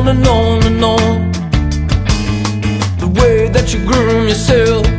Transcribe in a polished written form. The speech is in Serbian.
on and on and on. The way that you groom yourself